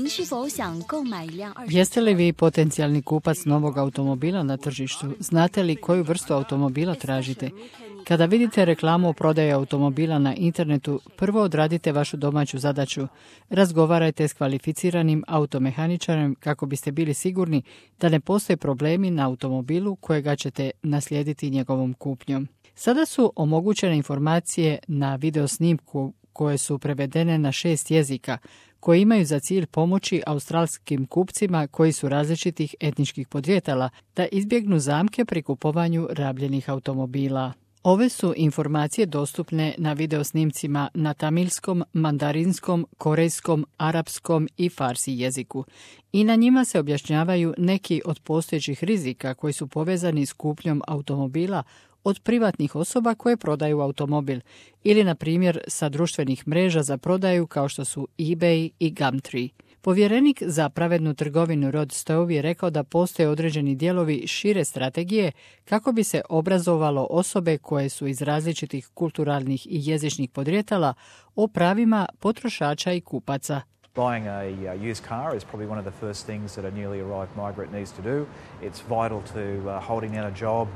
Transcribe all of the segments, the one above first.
您是否想购买一辆二手？ Jeste li vi potencijalni kupac novog automobila na tržištu? Znate li koju vrstu automobila tražite? Kada vidite reklamu o prodaji automobila na internetu, prvo odradite vašu domaću zadaću. Razgovarajte s kvalificiranim automehaničarem kako biste bili sigurni da ne postoje problemi na automobilu kojega ćete naslijediti njegovom kupnjom. Sada su omogućene informacije na videosnimku koje su prevedene na 6 jezika, koji imaju za cilj pomoći australskim kupcima koji su različitih etničkih podrijetala da izbjegnu zamke pri kupovanju rabljenih automobila. Ove su informacije dostupne na videosnimcima na tamilskom, mandarinskom, korejskom, arapskom i farsi jeziku i na njima se objašnjavaju neki od postojećih rizika koji su povezani s kupnjom automobila od privatnih osoba koje prodaju automobil ili, na primjer, sa društvenih mreža za prodaju kao što su eBay i Gumtree. Povjerenik za pravednu trgovinu Rod Stowe je rekao da postoje određeni dijelovi šire strategije kako bi se obrazovalo osobe koje su iz različitih kulturalnih i jezičnih podrijetala o pravima potrošača i kupaca. Buying a used car is probably one of the first things that a newly arrived migrant needs to do. It's vital to holding down a job.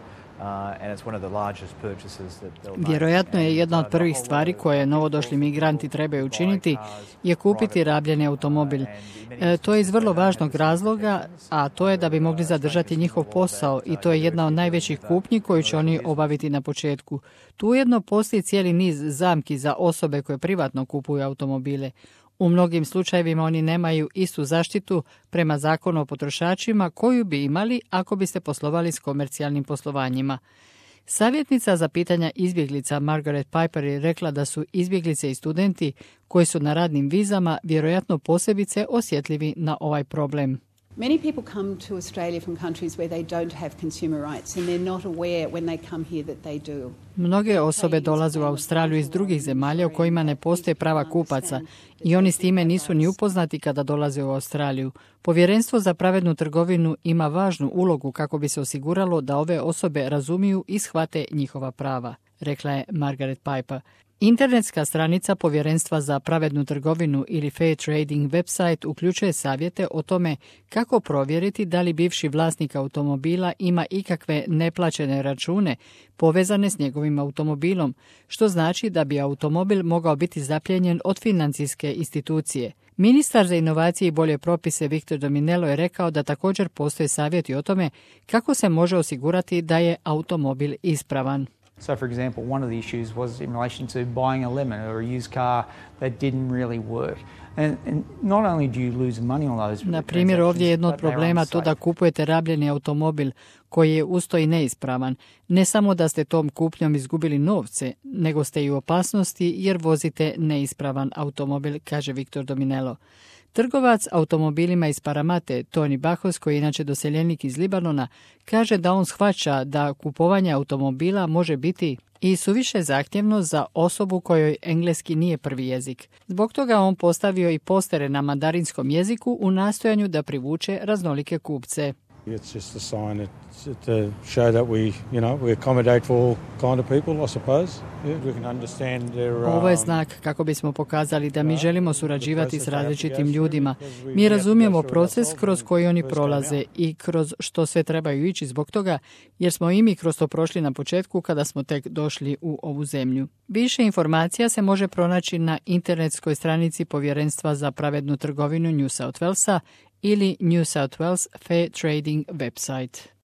Vjerojatno je jedna od prvih stvari koje novodošli migranti trebaju učiniti je kupiti rabljeni automobil. To je iz vrlo važnog razloga, a to je da bi mogli zadržati njihov posao i to je jedna od najvećih kupnji koju će oni obaviti na početku. Tu ujedno postoji cijeli niz zamki za osobe koje privatno kupuju automobile. U mnogim slučajevima oni nemaju istu zaštitu prema zakonu o potrošačima koju bi imali ako biste poslovali s komercijalnim poslovanjima. Savjetnica za pitanja izbjeglica Margaret Piper je rekla da su izbjeglice i studenti koji su na radnim vizama vjerojatno posebice osjetljivi na ovaj problem. Many people come to Australia from countries where they don't have consumer rights and they're not aware when they come here that they do. Mnoge osobe dolaze u Australiju iz drugih zemalja u kojima ne postoje prava kupaca i oni s time nisu ni upoznati kada dolaze u Australiju. Povjerenstvo za pravednu trgovinu ima važnu ulogu kako bi se osiguralo da ove osobe razumiju i shvate njihova prava, rekla je Margaret Piper. Internetska stranica Povjerenstva za pravednu trgovinu ili Fair Trading website uključuje savjete o tome kako provjeriti da li bivši vlasnik automobila ima ikakve neplaćene račune povezane s njegovim automobilom, što znači da bi automobil mogao biti zaplijenjen od financijske institucije. Ministar za inovacije i bolje propise Victor Dominello je rekao da također postoje savjeti o tome kako se može osigurati da je automobil ispravan. So, for example, one of the issues was in relation to buying a lemon or a used car that didn't really work. And not only do you lose money on those, na primjer, ovdje je jedno od problema to da kupujete rabljeni automobil koji je usto i neispravan. Ne samo da ste tom kupnjom izgubili novce, nego ste i u opasnosti jer vozite neispravan automobil, kaže Victor Dominello. Trgovac automobilima iz Paramate, Tony Bacos, koji je inače doseljenik iz Libanona, kaže da on shvaća da kupovanje automobila može biti i suviše zahtjevno za osobu kojoj engleski nije prvi jezik. Zbog toga on postavio i postere na mandarinskom jeziku u nastojanju da privuče raznolike kupce. It's just a sign to show that we accommodate for all kind of people, I suppose. We can understand their, Ovo je znak kako bismo pokazali da mi želimo surađivati s različitim ljudima. Mi razumijemo proces kroz koji oni prolaze i kroz što sve trebaju ići zbog toga, jer smo i mi kroz to prošli na početku kada smo tek došli u ovu zemlju. Više informacija se može pronaći na internetskoj stranici Povjerenstva za pravednu trgovinu New South Walesa ili New South Wales Fair Trading website.